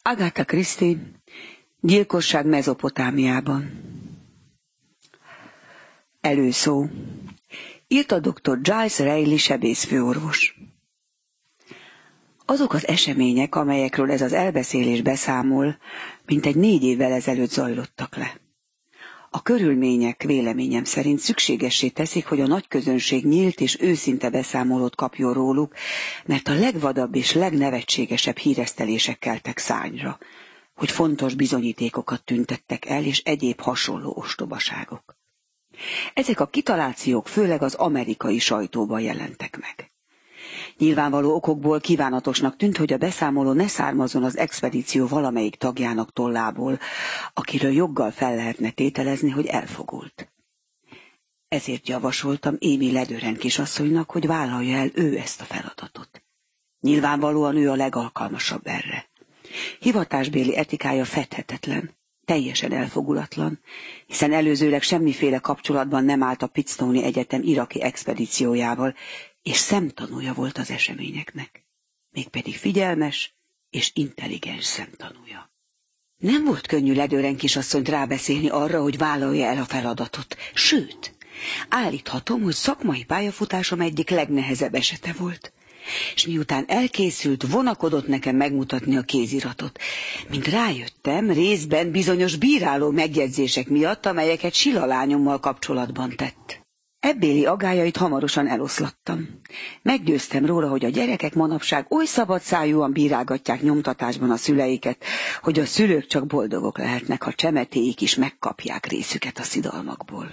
Agatha Christie, Gyilkosság Mezopotámiában. Előszó. Írta dr. Giles Rayleigh sebészfőorvos. Azok az események, amelyekről ez az elbeszélés beszámol, mintegy 4 évvel ezelőtt zajlottak le. A körülmények véleményem szerint szükségessé teszik, hogy a nagy közönség nyílt és őszinte beszámolót kapjon róluk, mert a legvadabb és legnevetségesebb híresztelések keltek szárnyra, hogy fontos bizonyítékokat tüntettek el, és egyéb hasonló ostobaságok. Ezek a kitalációk főleg az amerikai sajtóban jelentek meg. Nyilvánvaló okokból kívánatosnak tűnt, hogy a beszámoló ne származzon az expedíció valamelyik tagjának tollából, akiről joggal fel lehetne tételezni, hogy elfogult. Ezért javasoltam Amy Ledören kisasszonynak, hogy vállalja el ő ezt a feladatot. Nyilvánvalóan ő a legalkalmasabb erre. Hivatásbéli etikája fedhetetlen, teljesen elfogulatlan, hiszen előzőleg semmiféle kapcsolatban nem állt a Pittstonei Egyetem iraki expedíciójával, és szemtanúja volt az eseményeknek, mégpedig figyelmes és intelligens szemtanúja. Nem volt könnyű Ledören kisasszonyt rábeszélni arra, hogy vállalja el a feladatot, sőt, állíthatom, hogy szakmai pályafutásom egyik legnehezebb esete volt. És miután elkészült, vonakodott nekem megmutatni a kéziratot. Mint rájöttem, részben bizonyos bíráló megjegyzések miatt, amelyeket Sila lányommal kapcsolatban tett. Ebbéli agályait hamarosan eloszlattam. Meggyőztem róla, hogy a gyerekek manapság oly szabadszájúan bírálgatják nyomtatásban a szüleiket, hogy a szülők csak boldogok lehetnek, ha csemetéik is megkapják részüket a szidalmakból.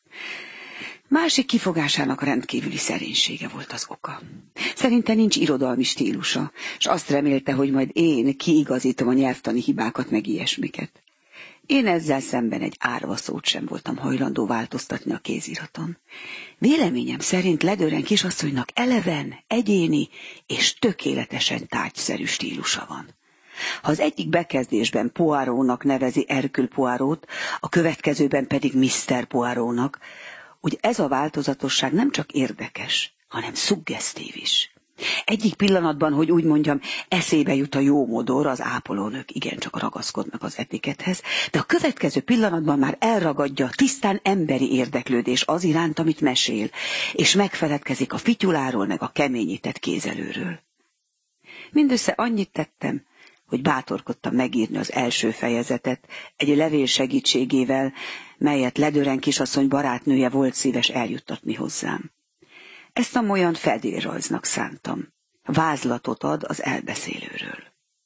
Másik kifogásának rendkívüli szerénysége volt az oka. Szerinte nincs irodalmi stílusa, és azt remélte, hogy majd én kiigazítom a nyelvtani hibákat meg ilyesmiket. Én ezzel szemben egy árva szót sem voltam hajlandó változtatni a kéziraton. Véleményem szerint Ledören kisasszonynak eleven, egyéni és tökéletesen tárgyszerű stílusa van. Ha az egyik bekezdésben Poirotnak nevezi Hercule Poirot, a következőben pedig Mr. Poirotnak, úgy ez a változatosság nem csak érdekes, hanem szuggesztív is. Egyik pillanatban, hogy úgy mondjam, eszébe jut a jó modor, az ápolónők igencsak ragaszkodnak az etikethez, de a következő pillanatban már elragadja tisztán emberi érdeklődés az iránt, amit mesél, és megfeledkezik a fityuláról meg a keményített kézelőről. Mindössze annyit tettem, hogy bátorkodtam megírni az első fejezetet egy levél segítségével, melyet Ledören kisasszony barátnője volt szíves eljuttatni hozzám. Ezt a molyan fedélrajznak szántam. Vázlatot ad az elbeszélőről.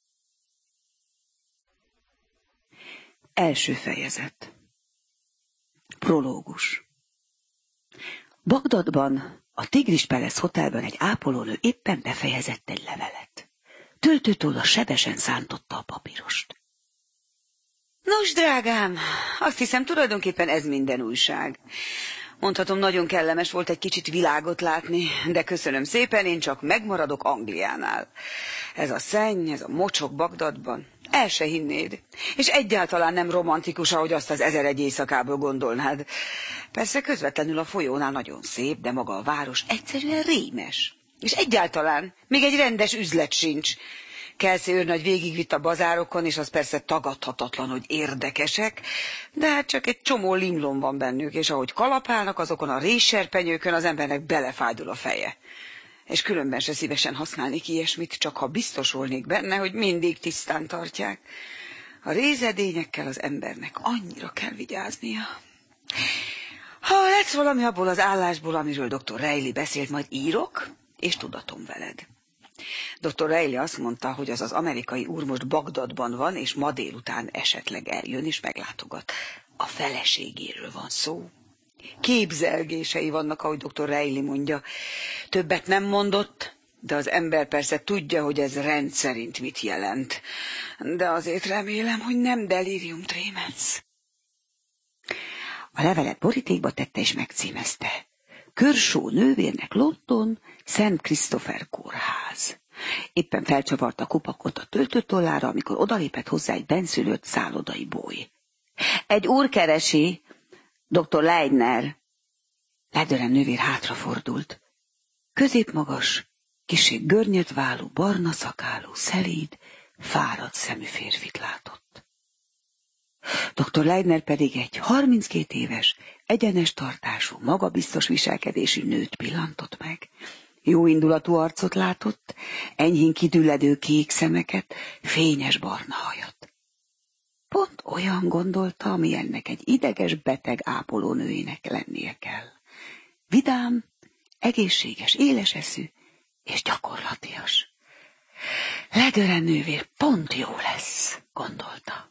Első fejezet. Prológus. Bagdadban, a Tigris Palace Hotelben egy ápolónő éppen befejezett egy levelet. Töltőtolla sebesen szántotta a papírost. Nos, drágám, azt hiszem tulajdonképpen ez minden újság. Mondhatom, nagyon kellemes volt egy kicsit világot látni, de köszönöm szépen, én csak megmaradok Angliánál. Ez a szenny, ez a mocsok Bagdadban, el se hinnéd. És egyáltalán nem romantikus, ahogy azt az 1001 éjszakából gondolnád. Persze közvetlenül a folyónál nagyon szép, de maga a város egyszerűen rémes. És egyáltalán még egy rendes üzlet sincs. Kelsey őrnagy végigvitt a bazárokon, és az persze tagadhatatlan, hogy érdekesek, de hát csak egy csomó limlom van bennük, és ahogy kalapálnak azokon a rézserpenyőkön, az embernek belefájdul a feje. És különben se szívesen használnék ilyesmit, csak ha biztos volnék benne, hogy mindig tisztán tartják. A rézedényekkel az embernek annyira kell vigyáznia. Ha lesz valami abból az állásból, amiről dr. Rayleigh beszélt, majd írok, és tudatom veled. Dr. Rayleigh azt mondta, hogy az az amerikai úr most Bagdadban van, és ma délután esetleg eljön és meglátogat. A feleségéről van szó. Képzelgései vannak, ahogy dr. Rayleigh mondja. Többet nem mondott, de az ember persze tudja, hogy ez rendszerint mit jelent. De azért remélem, hogy nem delirium tremens. A levelet borítékba tette és megcímezte. Kershaw nővérnek London, Szent Christopher kórház. Éppen felcsavarta a kupakot a töltőtollára, amikor odalépett hozzá egy benszülött szállodai boly. Egy úr keresi, dr. Leidner. Ledören nővér hátrafordult. Középmagas, kissé görnyedválú, barna szakálú, szelíd, fáradt szemű férfit látott. Dr. Leitner pedig egy 32 éves, egyenes tartású, magabiztos viselkedésű nőt pillantott meg. Jóindulatú arcot látott, enyhén kidülledő kék szemeket, fényes barna hajat. Pont olyan gondolta, ami ennek egy ideges beteg ápolónőjének lennie kell. Vidám, egészséges, éles eszű és gyakorlatias. Ledören nővér pont jó lesz, gondolta.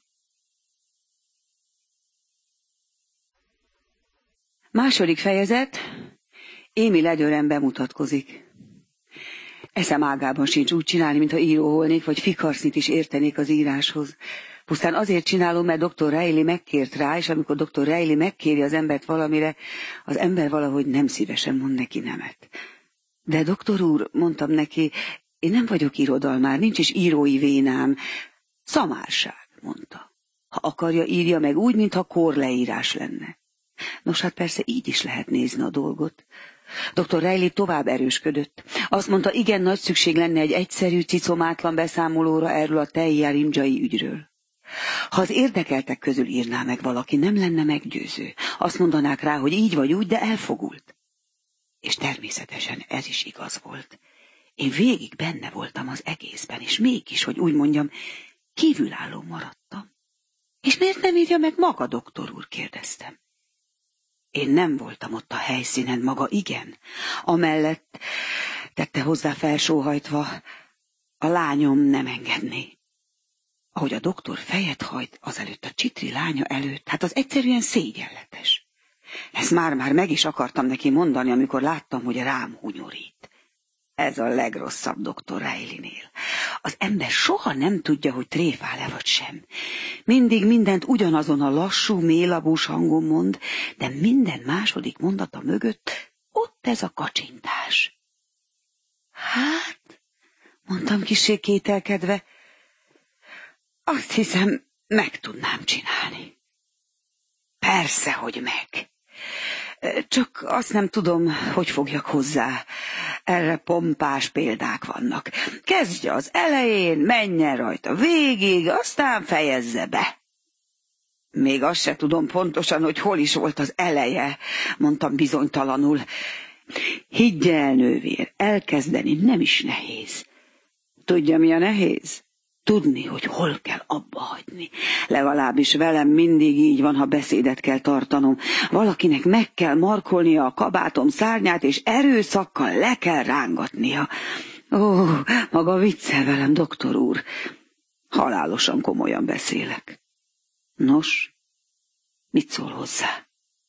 Második fejezet. Amy Ledören bemutatkozik. Eszem ágában sincs úgy csinálni, mintha író volnék, vagy fikarsznyit is értenék az íráshoz. Pusztán azért csinálom, mert dr. Reilly megkért rá, és amikor dr. Reilly megkéri az embert valamire, az ember valahogy nem szívesen mond neki nemet. De doktor úr, mondtam neki, én nem vagyok irodalmár, nincs is írói vénám. Szamárság, mondta. Ha akarja, írja meg úgy, mintha korleírás lenne. Nos, hát persze így is lehet nézni a dolgot. Dr. Reilly tovább erősködött. Azt mondta, igen nagy szükség lenne egy egyszerű, cicomátlan beszámolóra erről a Tehya Rimdzsai ügyről. Ha az érdekeltek közül írná meg valaki, nem lenne meggyőző. Azt mondanák rá, hogy így vagy úgy, de elfogult. És természetesen ez is igaz volt. Én végig benne voltam az egészben, és mégis, hogy úgy mondjam, kívülálló maradtam. És miért nem írja meg maga, doktor úr, kérdeztem. Én nem voltam ott a helyszínen, maga igen. Amellett, tette hozzá felsóhajtva, a lányom nem engedné. Ahogy a doktor fejet hajt azelőtt a csitri lánya előtt, hát az egyszerűen szégyenletes. Ezt már meg is akartam neki mondani, amikor láttam, hogy rám hunyorít. Ez a legrosszabb dr. Reillynél. Az ember soha nem tudja, hogy tréfál-e vagy sem. Mindig mindent ugyanazon a lassú, mélabús hangon mond, de minden második mondata mögött ott ez a kacsintás. Hát, mondtam kissé kételkedve, azt hiszem, meg tudnám csinálni. Persze, hogy meg. Csak azt nem tudom, hogy fogjak hozzá. Erre pompás példák vannak. Kezdje az elején, menjen rajta végig, aztán fejezze be. Még azt se tudom pontosan, hogy hol is volt az eleje, mondtam bizonytalanul. Higgy el, nővér, elkezdeni nem is nehéz. Tudja, mi a nehéz? Tudni, hogy hol kell abba hagyni. Legalábbis velem mindig így van, ha beszédet kell tartanom. Valakinek meg kell markolnia a kabátom szárnyát, és erőszakkal le kell rángatnia. Ó, maga viccel velem, doktor úr. Halálosan komolyan beszélek. Nos, mit szól hozzá?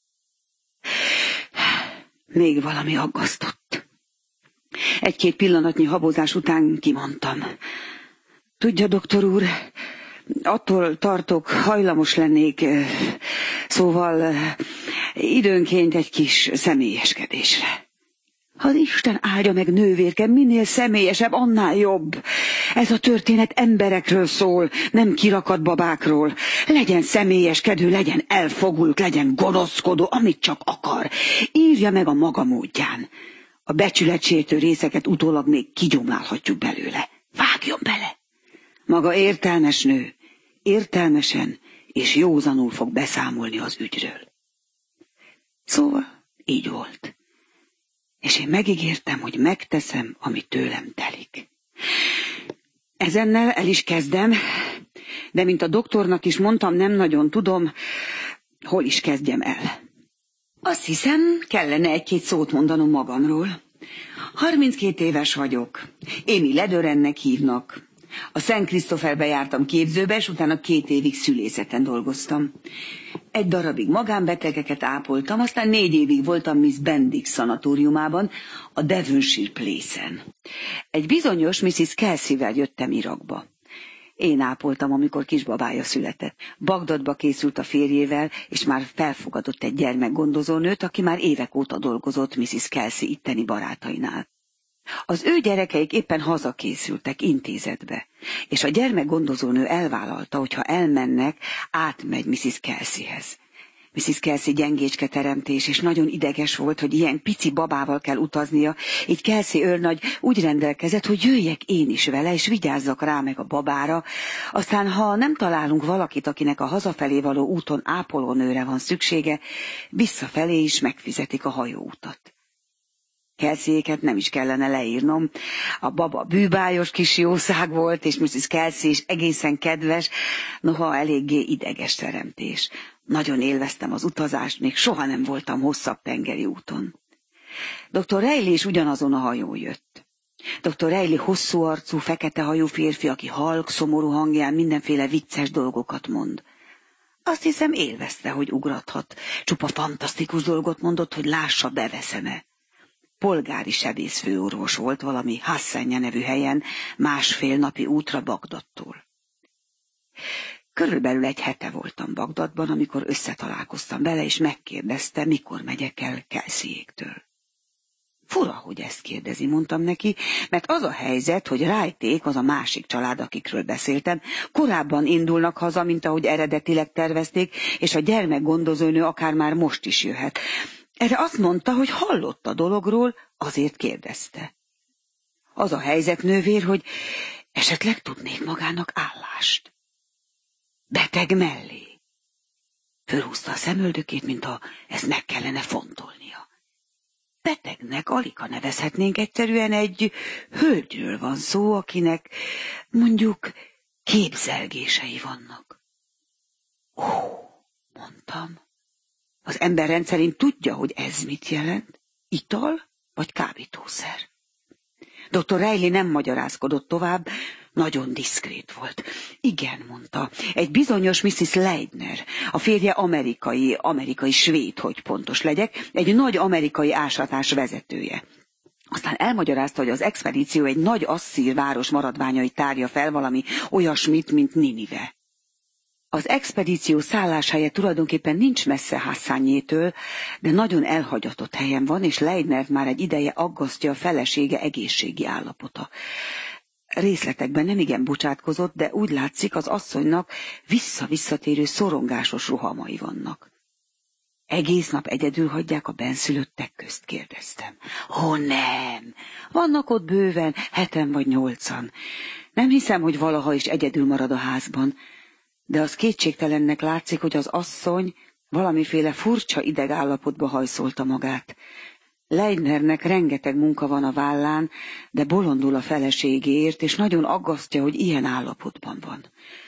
Még valami aggasztott. Egy-két pillanatnyi habozás után kimondtam. Tudja, doktor úr, attól tartok, hajlamos lennék, szóval időnként egy kis személyeskedésre. Ha az Isten áldja meg, nővérke, minél személyesebb, annál jobb. Ez a történet emberekről szól, nem kirakat babákról. Legyen személyeskedő, legyen elfogult, legyen gonoszkodó, amit csak akar. Írja meg a maga módján. A becsületsértő részeket utólag még kigyomlálhatjuk belőle. Vágjon bele! Maga értelmes nő, értelmesen és józanul fog beszámolni az ügyről. Szóval így volt. És én megígértem, hogy megteszem, ami tőlem telik. Ezennel el is kezdem, de mint a doktornak is mondtam, nem nagyon tudom, hol is kezdjem el. Azt hiszem, kellene egy-két szót mondanom magamról. 32 éves vagyok. Amy Ledörennek hívnak. A Szent Christopherbe jártam képzőbe, és utána 2 évig szülészeten dolgoztam. Egy darabig magánbetegeket ápoltam, aztán 4 évig voltam Miss Bendix szanatóriumában, a Devonshire Place-en. Egy bizonyos Mrs. Kelsey-vel jöttem Irakba. Én ápoltam, amikor kisbabája született. Bagdadba készült a férjével, és már felfogadott egy gyermekgondozónőt, aki már évek óta dolgozott Mrs. Kelsey itteni barátainál. Az ő gyerekeik éppen hazakészültek intézetbe, és a gyermekgondozónő elvállalta, hogy ha elmennek, átmegy Mrs. Kelseyhez. Mrs. Kelsey gyengécske teremtés, és nagyon ideges volt, hogy ilyen pici babával kell utaznia, így Kelsey őrnagy úgy rendelkezett, hogy jöjjek én is vele, és vigyázzak rá meg a babára, aztán ha nem találunk valakit, akinek a hazafelé való úton ápolónőre van szüksége, visszafelé is megfizetik a hajóutat. Kelseyéket nem is kellene leírnom. A baba bűbájos kis jószág volt, és Mrs. Kelsey is egészen kedves, noha eléggé ideges teremtés. Nagyon élveztem az utazást, még soha nem voltam hosszabb tengeri úton. Dr. Reilly is ugyanazon a hajón jött. Dr. Reilly hosszú arcú, fekete hajú férfi, aki halk, szomorú hangján mindenféle vicces dolgokat mond. Azt hiszem, élvezte, hogy ugrathat. Csupa fantasztikus dolgot mondott, hogy lássa, beveszem-e. Polgári sebészfőorvos volt valami Hassenja nevű helyen, 1,5 napi útra Bagdadtól. Körülbelül 1 hete voltam Bagdadban, amikor összetalálkoztam vele, és megkérdezte, mikor megyek el Kelseyéktől. Fura, hogy ezt kérdezi, mondtam neki, mert az a helyzet, hogy Wrighték, az a másik család, akikről beszéltem, korábban indulnak haza, mint ahogy eredetileg tervezték, és a gyermekgondozónő akár már most is jöhet. Erre azt mondta, hogy hallott a dologról, azért kérdezte. Az a helyzet, nővér, hogy esetleg tudnék magának állást. Beteg mellé. Fölhúzta a szemöldökét, mintha ezt meg kellene fontolnia. Betegnek aligha nevezhetnénk, egyszerűen egy hölgyről van szó, akinek mondjuk képzelgései vannak. Ó, mondtam. Az ember rendszerint tudja, hogy ez mit jelent? Ital vagy kábítószer? Dr. Reilly nem magyarázkodott tovább, nagyon diszkrét volt. Igen, mondta, egy bizonyos Mrs. Leidner, a férje amerikai svéd, hogy pontos legyek, egy nagy amerikai ásatás vezetője. Aztán elmagyarázta, hogy az expedíció egy nagy asszír város maradványai tárja fel, valami olyasmit, mint Ninive. Az expedíció szálláshelye tulajdonképpen nincs messze Hassanyétől, de nagyon elhagyatott helyen van, és Leidnert már egy ideje aggasztja a felesége egészségi állapota. Részletekben nem igen bocsátkozott, de úgy látszik, az asszonynak visszatérő szorongásos rohamai vannak. Egész nap egyedül hagyják a benszülöttek közt, kérdeztem. Ó, nem! Vannak ott bőven, 7 vagy 8. Nem hiszem, hogy valaha is egyedül marad a házban. De az kétségtelennek látszik, hogy az asszony valamiféle furcsa idegállapotba hajszolta magát. Leidnernek rengeteg munka van a vállán, de bolondul a feleségéért, és nagyon aggasztja, hogy ilyen állapotban van.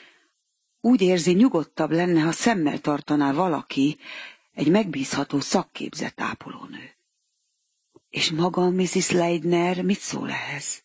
Úgy érzi, nyugodtabb lenne, ha szemmel tartaná valaki, egy megbízható szakképzett ápolónő. És maga Mrs. Leidner mit szól ehhez?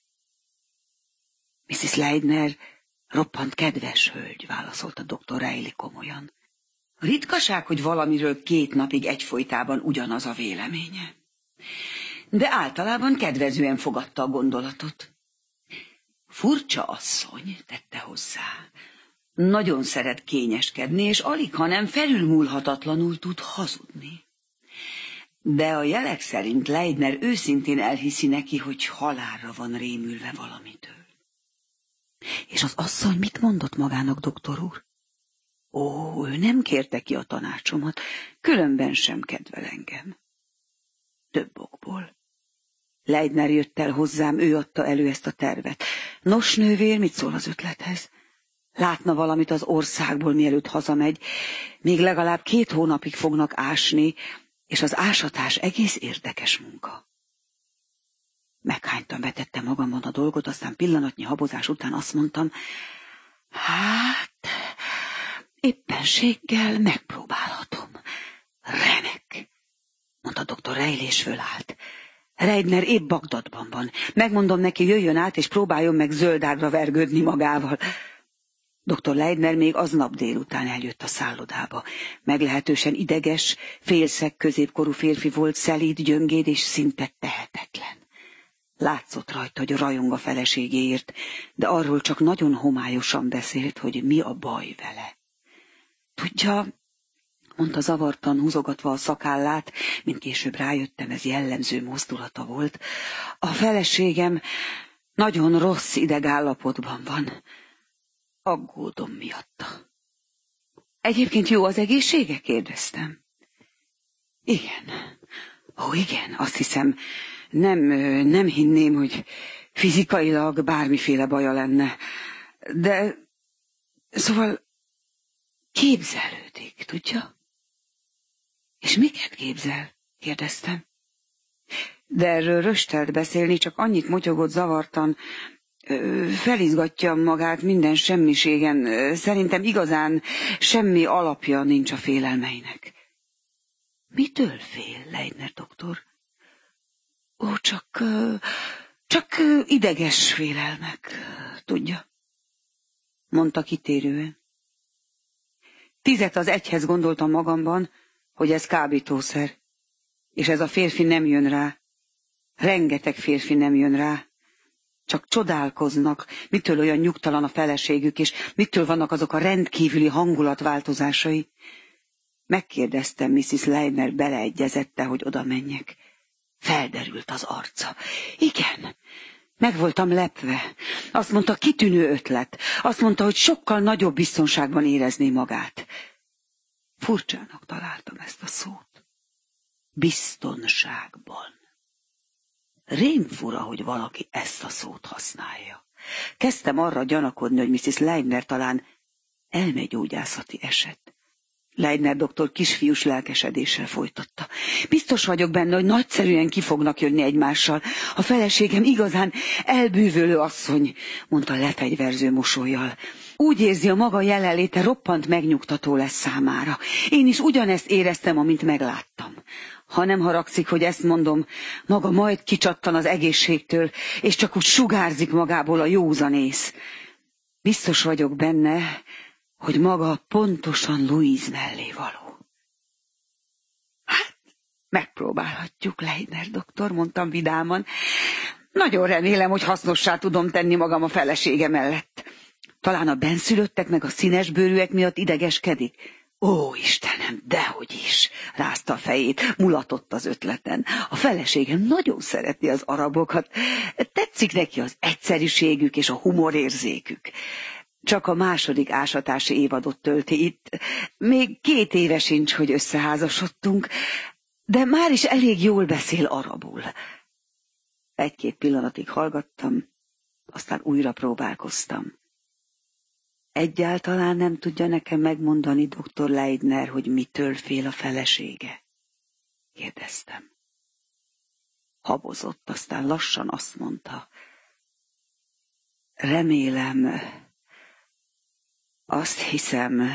Mrs. Leidner roppant kedves hölgy, válaszolta dr. Reilly komolyan. Ritkaság, hogy valamiről 2 napig egyfolytában ugyanaz a véleménye. De általában kedvezően fogadta a gondolatot. Furcsa asszony, tette hozzá. Nagyon szeret kényeskedni, és aligha nem felülmúlhatatlanul tud hazudni. De a jelek szerint Leidner őszintén elhiszi neki, hogy halálra van rémülve valamitől. És az asszony mit mondott magának, doktor úr? Ó, ő nem kérte ki a tanácsomat, különben sem kedvel engem. Több okból. Leidner jött el hozzám, ő adta elő ezt a tervet. Nos, nővér, mit szól az ötlethez? Látna valamit az országból, mielőtt hazamegy. Még legalább 2 hónapig fognak ásni, és az ásatás egész érdekes munka. Meghánytan vetettem magamban a dolgot, aztán pillanatnyi habozás után azt mondtam, hát, éppenséggel megpróbálhatom. Remek, mondta dr. Reilly, és fölállt. Leidner épp Bagdadban van. Megmondom neki, jöjjön át, és próbáljon meg zöldágra vergődni magával. Dr. Leidner még aznap délután eljött a szállodába. Meglehetősen ideges, félszeg középkorú férfi volt, szelíd, gyöngéd és szinte tehetetlen. Látszott rajta, hogy rajong a feleségéért, de arról csak nagyon homályosan beszélt, hogy mi a baj vele. Tudja, mondta zavartan, húzogatva a szakállát, mint később rájöttem, ez jellemző mozdulata volt, a feleségem nagyon rossz idegállapotban van. Aggódom miatta. Egyébként jó az egészsége? Kérdeztem. Igen. Ó, igen, azt hiszem, nem hinném, hogy fizikailag bármiféle baja lenne. De, szóval képzelődik, tudja? És miket képzel? Kérdeztem. De erről röstelt beszélni, csak annyit motyogott zavartan, felizgatja magát minden semmiségen. Szerintem igazán semmi alapja nincs a félelmeinek. Mitől fél, Leitner doktor? Ó, csak ideges félelmek, tudja, mondta kitérően. 10 az 1-hez gondoltam magamban, hogy ez kábítószer, és ez a férfi nem jön rá. Rengeteg férfi nem jön rá. Csak csodálkoznak, mitől olyan nyugtalan a feleségük, és mitől vannak azok a rendkívüli hangulatváltozásai. Megkérdeztem, Mrs. Leitner beleegyezette, hogy oda menjek. Felderült az arca. Igen, meg voltam lepve. Azt mondta, kitűnő ötlet. Azt mondta, hogy sokkal nagyobb biztonságban érezné magát. Furcsának találtam ezt a szót. Biztonságban. Rémfura, hogy valaki ezt a szót használja. Kezdtem arra gyanakodni, hogy Mrs. Leitner talán elmegyógyászati eset. Leitner doktor kisfiús lelkesedéssel folytatta. Biztos vagyok benne, hogy nagyszerűen ki fognak jönni egymással. A feleségem igazán elbűvölő asszony, mondta lefegyverző mosollyal. Úgy érzi, a maga jelenléte roppant megnyugtató lesz számára. Én is ugyanezt éreztem, amint megláttam. Ha nem haragszik, hogy ezt mondom, maga majd kicsattan az egészségtől, és csak úgy sugárzik magából a józanész. Biztos vagyok benne, hogy maga pontosan Louise mellé való. Hát, megpróbálhatjuk, Leitner doktor, mondtam vidáman. Nagyon remélem, hogy hasznossá tudom tenni magam a felesége mellett. Talán a bennszülöttek meg a színesbőrűek miatt idegeskedik. Ó, Istenem, dehogy is, rázta a fejét, mulatott az ötleten. A feleségem nagyon szereti az arabokat. Tetszik neki az egyszerűségük és a humorérzékük. Csak a 2. ásatási évadot tölti itt. Még 2 éve sincs, hogy összeházasodtunk, de már is elég jól beszél arabul. 1-2 pillanatig hallgattam, aztán újra próbálkoztam. Egyáltalán nem tudja nekem megmondani, dr. Leitner, hogy mitől fél a felesége? Kérdeztem. Habozott, aztán lassan azt mondta. Remélem, azt hiszem,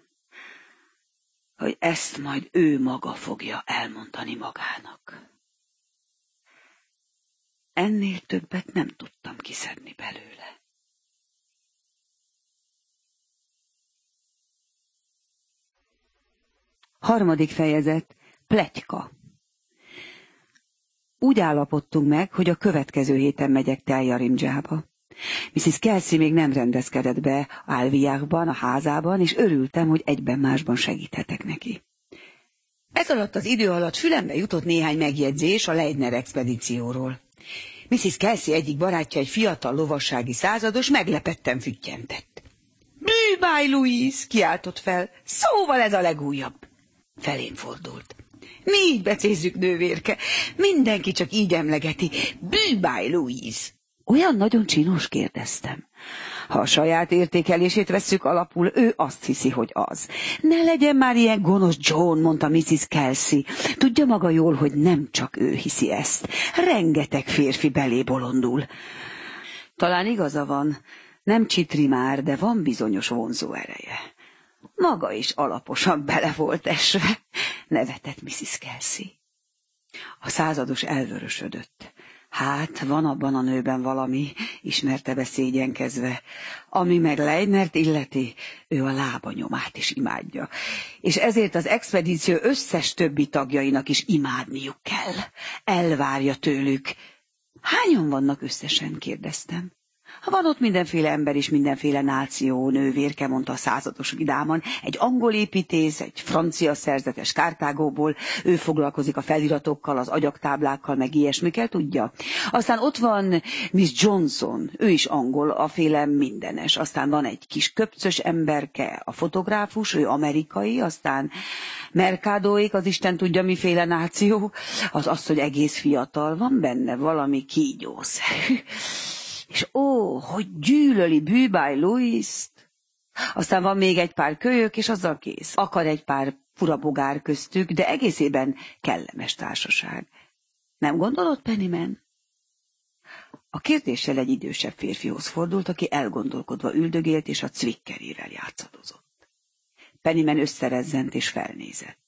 hogy ezt majd ő maga fogja elmondani magának. Ennél többet nem tudtam kiszedni belőle. Harmadik fejezet. Pletyka. Úgy állapodtunk meg, hogy a következő héten megyek Teljarimdzsába. Mrs. Kelsey még nem rendezkedett be Alviákban, a házában, és örültem, hogy egyben másban segíthetek neki. Ez alatt az idő alatt fülembe jutott néhány megjegyzés a Leitner expedícióról. Mrs. Kelsey egyik barátja, egy fiatal lovassági százados, meglepetten füttyentett. Bűbáj, Louise! Kiáltott fel. Szóval ez a legújabb. Felém fordult. Mi így becézzük, nővérke. Mindenki csak így emlegeti. Bűbáj, Louise! Olyan nagyon csinos, kérdeztem. Ha a saját értékelését vesszük alapul, ő azt hiszi, hogy az. Ne legyen már ilyen gonosz, John, mondta Mrs. Kelsey. Tudja maga jól, hogy nem csak ő hiszi ezt. Rengeteg férfi belé bolondul. Talán igaza van. Nem csitri már, de van bizonyos vonzó ereje. Maga is alaposan bele volt esve, nevetett Mrs. Kelsey. A százados elvörösödött. Hát, van abban a nőben valami, ismerte be szégyenkezve. Ami meg Leitnert illeti, ő a lábanyomát is imádja. És ezért az expedíció összes többi tagjainak is imádniuk kell. Elvárja tőlük. Hányan vannak összesen, kérdeztem. Van ott mindenféle ember és mindenféle náció, nővérke, mondta a százados vidáman. Egy angol építész, egy francia szerzetes Kartágóból, ő foglalkozik a feliratokkal, az agyagtáblákkal, meg ilyesmikkel, tudja. Aztán ott van Miss Johnson, ő is angol, a féle mindenes. Aztán van egy kis köpcös emberke, a fotográfus, ő amerikai, aztán Mercadóék, az Isten tudja miféle náció, az, hogy egész fiatal, van benne valami kígyószerű. És hogy gyűlöli Bűbáj Louist. Aztán van még egy pár kölyök, és azzal kész. Akar egy pár furabogár köztük, de egészében kellemes társaság. Nem gondolod, Pennyman? A kérdéssel egy idősebb férfihoz fordult, aki elgondolkodva üldögélt, és a cvikkerével játszadozott. Pennyman összerezzent, és felnézett.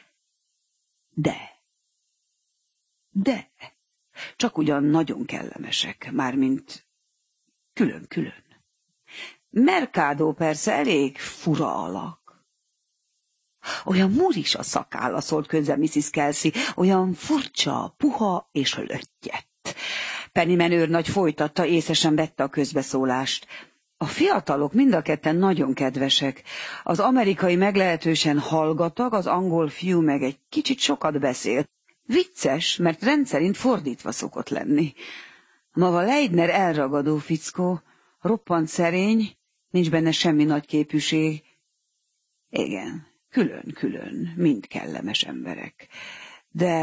De, csak ugyan nagyon kellemesek, mármint külön-külön. Mercadó persze elég fura alak. Olyan muris a szakálla, szólt közben Mrs. Kelsey, olyan furcsa, puha és löttyett. Pennyman őrnagy folytatta, észesen vette a közbeszólást. A fiatalok mind a ketten nagyon kedvesek. Az amerikai meglehetősen hallgatag, az angol fiú meg egy kicsit sokat beszél. Vicces, mert rendszerint fordítva szokott lenni. Maga Leidner elragadó fickó, roppant szerény, nincs benne semmi nagy képűség. Igen, külön-külön, mind kellemes emberek. De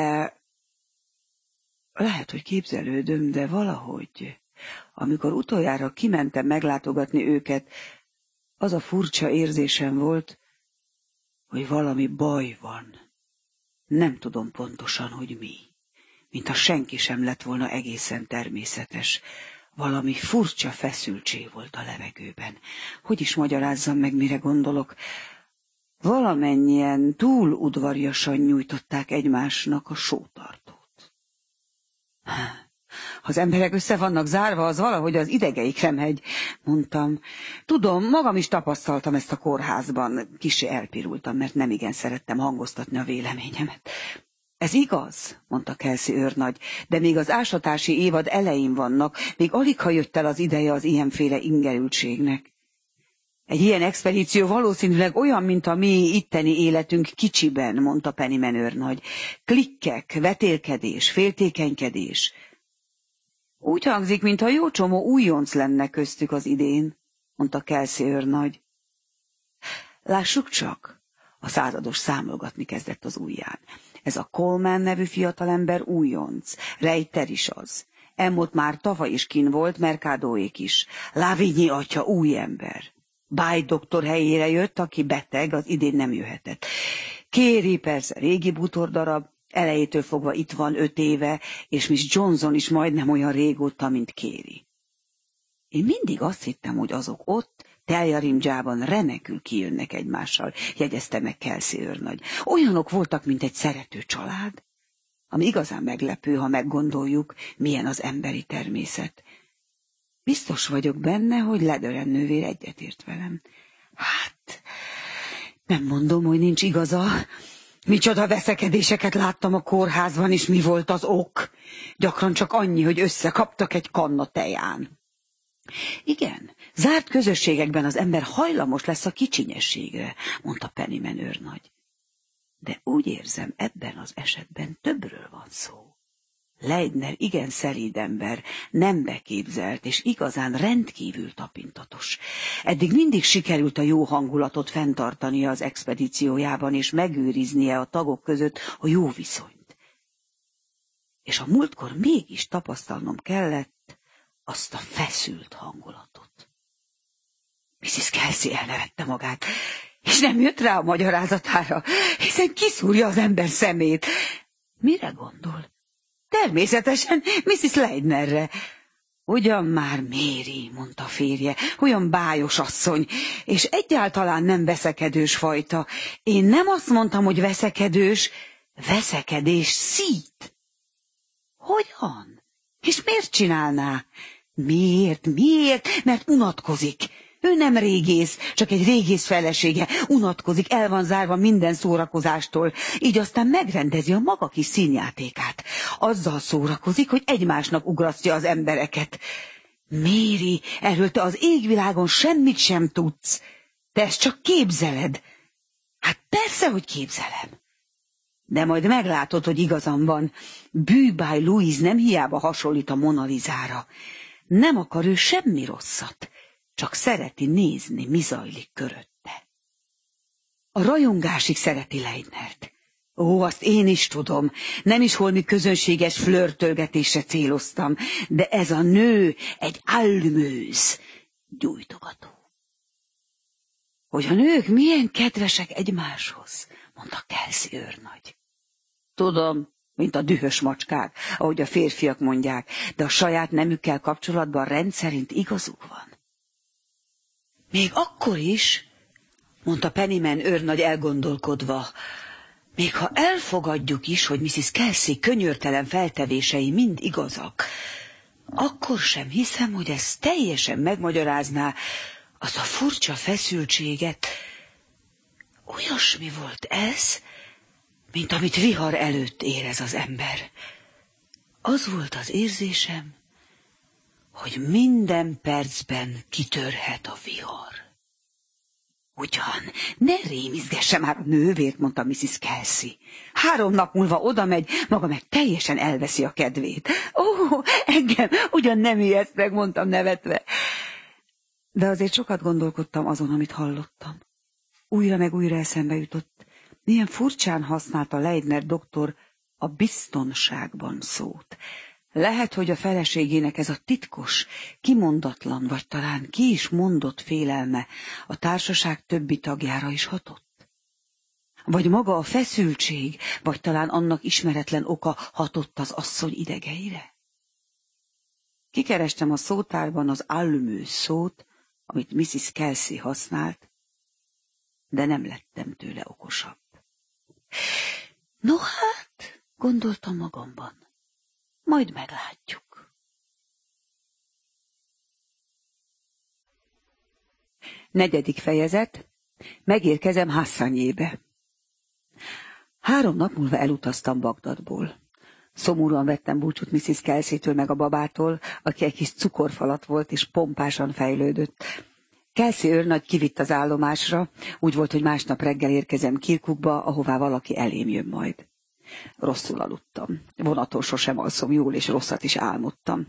lehet, hogy képzelődöm, de valahogy, amikor utoljára kimentem meglátogatni őket, az a furcsa érzésem volt, hogy valami baj van. Nem tudom pontosan, hogy mi. Mintha senki sem lett volna egészen természetes. Valami furcsa feszültség volt a levegőben. Hogy is magyarázzam meg, mire gondolok? Valamennyien túl udvariasan nyújtották egymásnak a sótartót. Ha az emberek össze vannak zárva, az valahogy az idegeikre megy, mondtam. Tudom, magam is tapasztaltam ezt a kórházban. Kissé elpirultam, mert nemigen szerettem hangoztatni a véleményemet. Ez igaz, mondta Kelsey őrnagy, de még az ásatási évad elején vannak, még aligha jött el az ideje az ilyenféle ingerültségnek. Egy ilyen expedíció valószínűleg olyan, mint a mi itteni életünk kicsiben, mondta Pennyman őrnagy. Klikkek, vetélkedés, féltékenykedés. Úgy hangzik, mintha jó csomó újonc lenne köztük az idén, mondta Kelsey őrnagy. Lássuk csak, a százados számolgatni kezdett az ujján. Ez a Coleman nevű fiatalember újonc, Reiter is az. Emmott már tavaly is kin volt, Mercadóék is. Lavigny atya új ember. Báj doktor helyére jött, aki beteg, az idén nem jöhetett. Kéri persze régi bútordarab, elejétől fogva itt van 5 éve, és Miss Johnson is majdnem olyan régóta, mint Kéri. Én mindig azt hittem, hogy azok ott, Teljarimdzsában remekül kijönnek egymással, jegyezte meg Kelsey őrnagy. Olyanok voltak, mint egy szerető család, ami igazán meglepő, ha meggondoljuk, milyen az emberi természet. Biztos vagyok benne, hogy Ledören nővér egyetért velem. Hát, nem mondom, hogy nincs igaza. Micsoda veszekedéseket láttam a kórházban, és mi volt az ok? Gyakran csak annyi, hogy összekaptak egy kanna teján. Igen, zárt közösségekben az ember hajlamos lesz a kicsinyességre, mondta Pennyman őrnagy. De úgy érzem, ebben az esetben többről van szó. Leidner igen szelíd ember, nem beképzelt, és igazán rendkívül tapintatos. Eddig mindig sikerült a jó hangulatot fenntartania az expedíciójában, és megőriznie a tagok között a jó viszonyt. És a múltkor mégis tapasztalnom kellett azt a feszült hangulatot. Mrs. Kelsey elnevette magát, és nem jött rá a magyarázatára, hiszen kiszúrja az ember szemét. Mire gondol? Természetesen Mrs. Leidnerre. Ugyan már Mary, mondta férje, olyan bájos asszony, és egyáltalán nem veszekedős fajta. Én nem azt mondtam, hogy veszekedős, veszekedés szít. Hogyan? És miért csinálná? Miért? Mert unatkozik. Ő nem régész, csak egy régész felesége. Unatkozik, el van zárva minden szórakozástól. Így aztán megrendezi a maga kis színjátékát. Azzal szórakozik, hogy egymásnak ugrasztja az embereket. Méri, erről te az égvilágon semmit sem tudsz. Te ezt csak képzeled. Hát persze, hogy képzelem. De majd meglátod, hogy igazam van. Bűbáj Louise nem hiába hasonlít a Mona Lisára. Nem akar ő semmi rosszat, csak szereti nézni, mi zajlik körötte. A rajongásig szereti Leitnert. Ó, azt én is tudom, nem is holmi közönséges flörtölgetésre céloztam, de ez a nő egy allümőz, gyújtogató. Hogy a nők milyen kedvesek egymáshoz, mondta Kelsey őrnagy. Tudom, mint a dühös macskák, ahogy a férfiak mondják, de a saját nemükkel kapcsolatban rendszerint igazuk van. Még akkor is, mondta Pennyman őrnagy elgondolkodva, még ha elfogadjuk is, hogy Mrs. Kelsey könyörtelen feltevései mind igazak, akkor sem hiszem, hogy ez teljesen megmagyarázná azt a furcsa feszültséget. Olyasmi volt ez, mint amit vihar előtt érez az ember. Az volt az érzésem, hogy minden percben kitörhet a vihar. Ugyan, ne rémizgesse már a nővért, mondta Mrs. Kelsey. 3 nap múlva oda megy, maga meg teljesen elveszi a kedvét. Ó, engem ugyan nem ijeszt meg, mondtam nevetve. De azért sokat gondolkodtam azon, amit hallottam. Újra meg újra eszembe jutott, milyen furcsán használta Leitner doktor a biztonságban szót. Lehet, hogy a feleségének ez a titkos, kimondatlan, vagy talán ki is mondott félelme a társaság többi tagjára is hatott? Vagy maga a feszültség, vagy talán annak ismeretlen oka hatott az asszony idegeire? Kikerestem a szótárban az allümős szót, amit Mrs. Kelsey használt, de nem lettem tőle okosabb. No hát, gondoltam magamban, majd meglátjuk. 4. fejezet. Megérkezem Hasszanyébe. 3 nap múlva elutaztam Bagdadból. Szomorúan vettem búcsút Mrs. Kelsey-től meg a babától, aki egy kis cukorfalat volt és pompásan fejlődött. Kelsey őrnagy kivitt az állomásra, úgy volt, hogy másnap reggel érkezem Kirkukba, ahová valaki elém jön majd. Rosszul aludtam. Vonaton sosem alszom jól, és rosszat is álmodtam.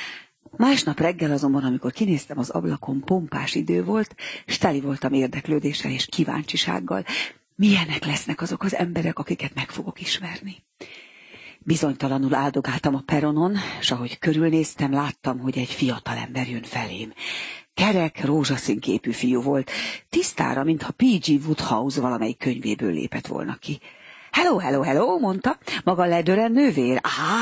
Másnap reggel azonban, amikor kinéztem az ablakon, pompás idő volt, s teli voltam érdeklődéssel és kíváncsisággal. Milyenek lesznek azok az emberek, akiket meg fogok ismerni? Bizonytalanul áldogáltam a peronon, s ahogy körülnéztem, láttam, hogy egy fiatal ember jön felém. Kerek, rózsaszínképű fiú volt, tisztára, mintha P.G. Wodehouse valamelyik könyvéből lépett volna ki. Hello, hello, hello, mondta. Maga Ledören nővér?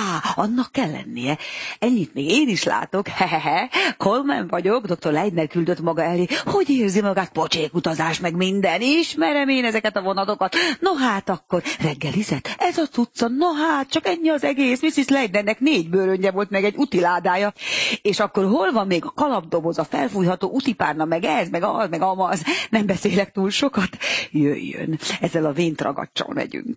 Annak kell lennie. Ennyit még én is látok. Hehehe, Coleman vagyok, dr. Leitner küldött maga elé. Hogy érzi magát? Pocsék utazás, meg minden. Ismerem én ezeket a vonatokat. No hát akkor, reggelizett? Ez a cucca, no hát, csak ennyi az egész. Mrs. Leitnernek 4 bőröngye volt, meg egy utiládája. És akkor hol van még a kalapdoboz, a felfújható utipárna, meg ez, meg az, meg amaz. Nem beszélek túl sokat. Jöjjön, ezzel a véntragacsal megyünk.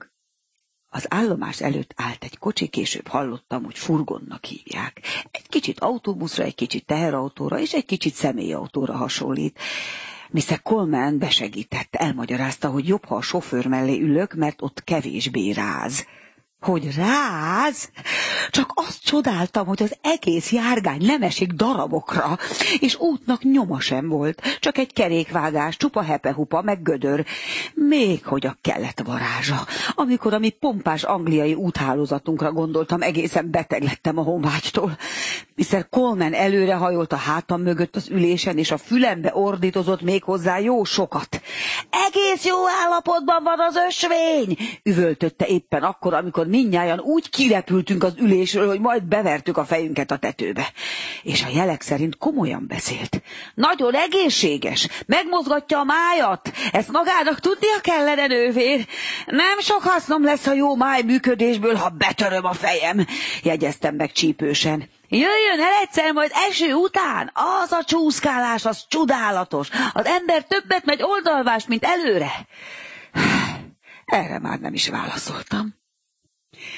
Az állomás előtt állt egy kocsi, később hallottam, hogy furgonnak hívják. Egy kicsit autóbuszra, egy kicsit teherautóra és egy kicsit személyautóra hasonlít. Mr. Coleman besegített, elmagyarázta, hogy jobb, ha a sofőr mellé ülök, mert ott kevésbé ráz. Hogy ráz? Csak azt csodáltam, hogy az egész járgány nem esik darabokra, és útnak nyoma sem volt, csak egy kerékvágás, csupa hepehupa, meg gödör. Még hogy a kellett varázsa. Amikor a mi pompás angliai úthálózatunkra gondoltam, egészen beteg lettem a honvágytól. Mr. Coleman előrehajolt a hátam mögött az ülésen, és a fülembe ordítozott még hozzá jó sokat. Egész jó állapotban van az ösvény! Üvöltötte éppen akkor, amikor mindnyájan úgy kirepültünk az ülésről, hogy majd bevertük a fejünket a tetőbe. És a jelek szerint komolyan beszélt. Nagyon egészséges, megmozgatja a májat, ezt magának tudnia kellene, nővér. Nem sok hasznom lesz a jó májműködésből, ha betöröm a fejem, jegyeztem meg csípősen. Jöjjön el egyszer majd eső után, az a csúszkálás, az csodálatos. Az ember többet megy oldalvást, mint előre. Erre már nem is válaszoltam.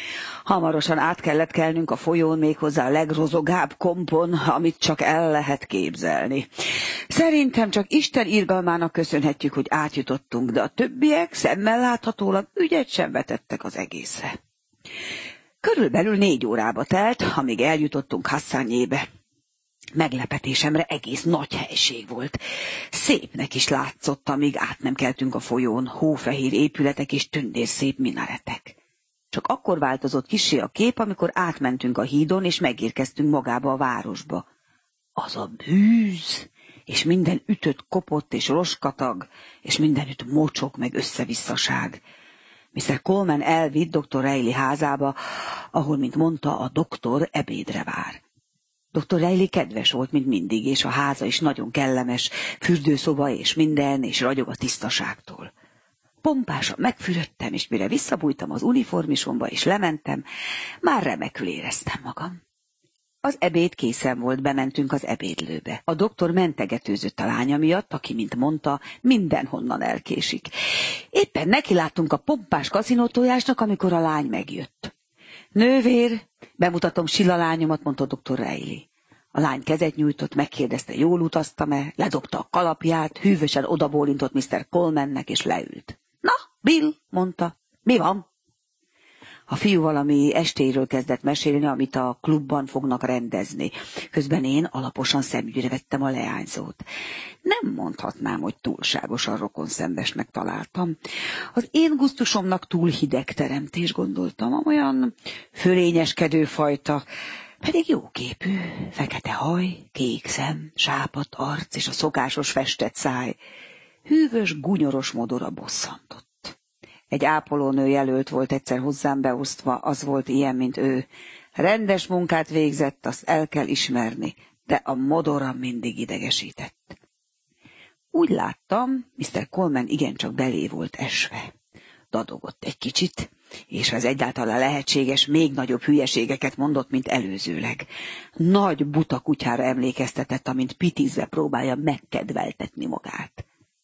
Hamarosan át kellett kelnünk a folyón, méghozzá a legrozogább kompon, amit csak el lehet képzelni. Szerintem csak Isten irgalmának köszönhetjük, hogy átjutottunk, de a többiek szemmel láthatólag ügyet sem vetettek az egészre. Körülbelül 4 órába telt, amíg eljutottunk Hasszányébe. Meglepetésemre egész nagy helység volt. Szépnek is látszott, amíg át nem keltünk a folyón, hófehér épületek és tündérszép minaretek. Csak akkor változott kissé a kép, amikor átmentünk a hídon, és megérkeztünk magába a városba. Az a bűz, és minden ütött, kopott és roskatag, és mindenütt mocsok meg összevisszaság. Mr. Coleman elvitt dr. Reilly házába, ahol, mint mondta, a doktor ebédre vár. Dr. Reilly kedves volt, mint mindig, és a háza is nagyon kellemes, fürdőszoba és minden, és ragyog a tisztaságtól. Pompásan megfürödtem, és mire visszabújtam az uniformisomba, és lementem, már remekül éreztem magam. Az ebéd készen volt, bementünk az ebédlőbe. A doktor mentegetőzött a lánya miatt, aki, mint mondta, mindenhonnan elkésik. Éppen nekiláttunk a pompás kaszinótojásnak, amikor a lány megjött. Nővér, bemutatom Silla lányomat, mondta dr. Reilly. A lány kezet nyújtott, megkérdezte, jól utaztam-e, ledobta a kalapját, hűvösen odabólintott Mr. Colemannek, és leült. Na, Bill, mondta, mi van? A fiú valami estéről kezdett mesélni, amit a klubban fognak rendezni. Közben én alaposan szemügyre vettem a leányzót. Nem mondhatnám, hogy túlságosan rokonszenvesnek találtam. Az én gusztusomnak túl hideg teremtés, gondoltam, olyan fölényeskedő fajta, pedig jóképű, fekete haj, kék szem, sápadt arc és a szokásos festett száj. Hűvös, gunyoros modora bosszantott. Egy ápolónő jelölt volt egyszer hozzám beosztva, az volt ilyen, mint ő. Rendes munkát végzett, azt el kell ismerni, de a modora mindig idegesített. Úgy láttam, Mr. Coleman igencsak belé volt esve. Dadogott egy kicsit, és az egyáltalán lehetséges, még nagyobb hülyeségeket mondott, mint előzőleg. Nagy buta kutyára emlékeztetett, amint pitizve próbálja megkedveltetni magát.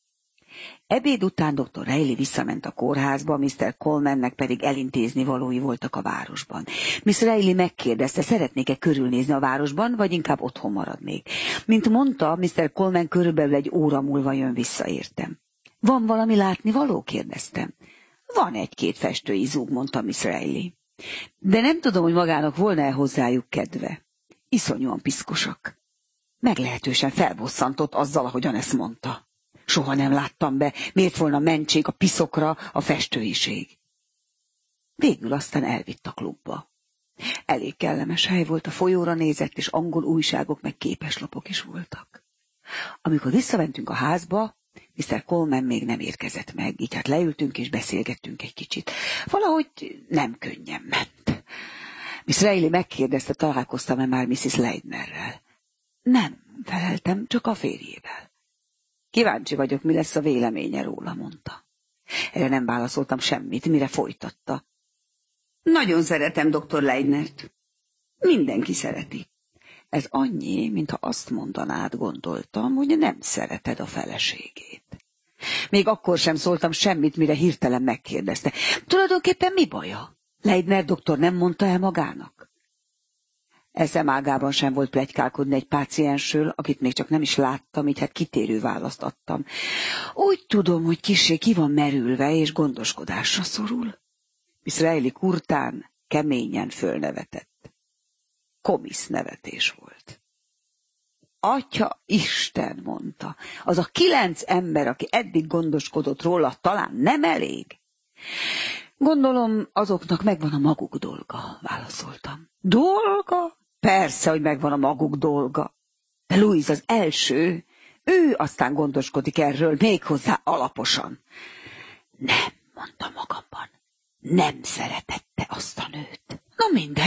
Ebéd után dr. Reilly visszament a kórházba, Mr. Colemannek pedig elintézni valói voltak a városban. Miss Reilly megkérdezte, szeretnék-e körülnézni a városban, vagy inkább otthon maradnék. Mint mondta, Mr. Coleman körülbelül 1 óra múlva jön vissza, értem. Van valami látnivaló? Kérdeztem. Van 1-2 festői zúg, mondta Miss Reilly. De nem tudom, hogy magának volna-e hozzájuk kedve. Iszonyúan piszkosak. Meglehetősen felbosszantott azzal, ahogyan ezt mondta. Soha nem láttam be, miért volna mentség a piszokra a festőiség. Végül aztán elvitt a klubba. Elég kellemes hely volt, a folyóra nézett, és angol újságok meg képeslapok is voltak. Amikor visszamentünk a házba, Mr. Coleman még nem érkezett meg, így hát leültünk és beszélgettünk egy kicsit. Valahogy nem könnyen ment. Miss Reilly megkérdezte, találkoztam-e már Mrs. Leidnerrel. Nem, feleltem, csak a férjével. Kíváncsi vagyok, mi lesz a véleménye róla, mondta. Erre nem válaszoltam semmit, mire folytatta. Nagyon szeretem dr. Leidnert. Mindenki szereti. Ez annyi, mintha azt mondanád, gondoltam, hogy nem szereted a feleségét. Még akkor sem szóltam semmit, mire hirtelen megkérdezte. Tulajdonképpen mi baja? Leidner doktor nem mondta el magának? Eszem ágában sem volt pletykálkodni egy páciensről, akit még csak nem is láttam, így hát kitérő választ adtam. Úgy tudom, hogy kissé ki van merülve, és gondoskodásra szorul. Miss Reilly kurtán, keményen fölnevetett. Komisz nevetés volt. Atya Isten, mondta, az a 9 ember, aki eddig gondoskodott róla, talán nem elég? Gondolom, azoknak megvan a maguk dolga, válaszoltam. Dolga? Persze, hogy megvan a maguk dolga. De Louise az első, ő aztán gondoskodik erről, méghozzá alaposan. Nem, mondta magamban, nem szeretette azt a nőt. Na mindegy.